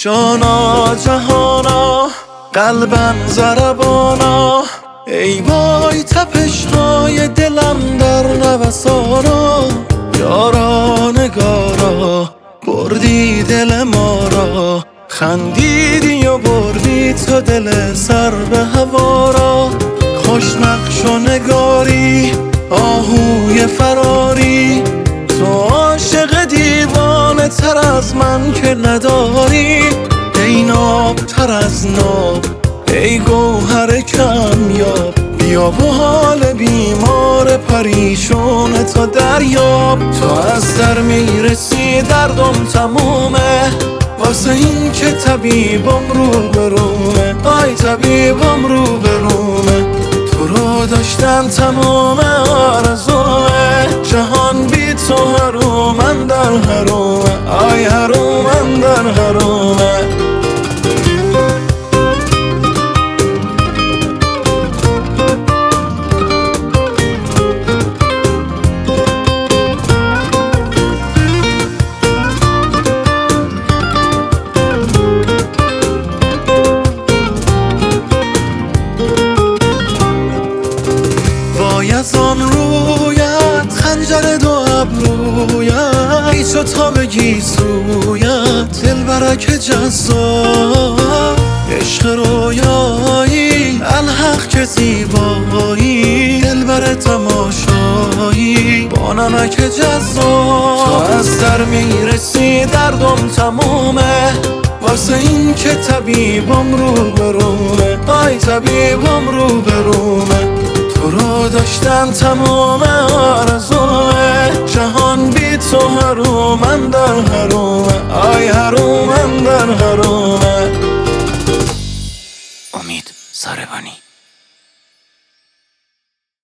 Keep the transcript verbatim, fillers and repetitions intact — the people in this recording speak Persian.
جانا جهانا قلبم ضربانا، ای وای تپش های دلم در نوسانا. یارا نگارا بردی دل ما را، خندیدی و بردی تو دل سر به هوا را. خوش نقش و نگاری آهوی فراری، تو عاشق دیوانه تر از من که نداری. ای ناب تر از ناب ای گوهر کمیاب، بیا و حال بیمار پریشون تو دریاب. تو از در میرسی دردم تمومه، واسه این که طبیبم رو برومه. آی طبیبم رو برومه، تو رو داشتن تمومه آرزومه. جهان بی تو هرومن در هرومه، آی هرومن در هرومه. از آن رویت خنجر دو ابرویت، ای چو تا بگی سویت دل برک جذاب. عشق رویایی الحق که زیبایی، دل بر تماشایی با نمک جذاب. تو از در میرسی دردم تمومه، واسه این که طبیبم رو برومه. آی طبیبم رو برومه، تو رو داشتن تمومه آرزومه. جهان بی تو هرومن در هرومه، آی هرومن در هرومه. امید ساربانی.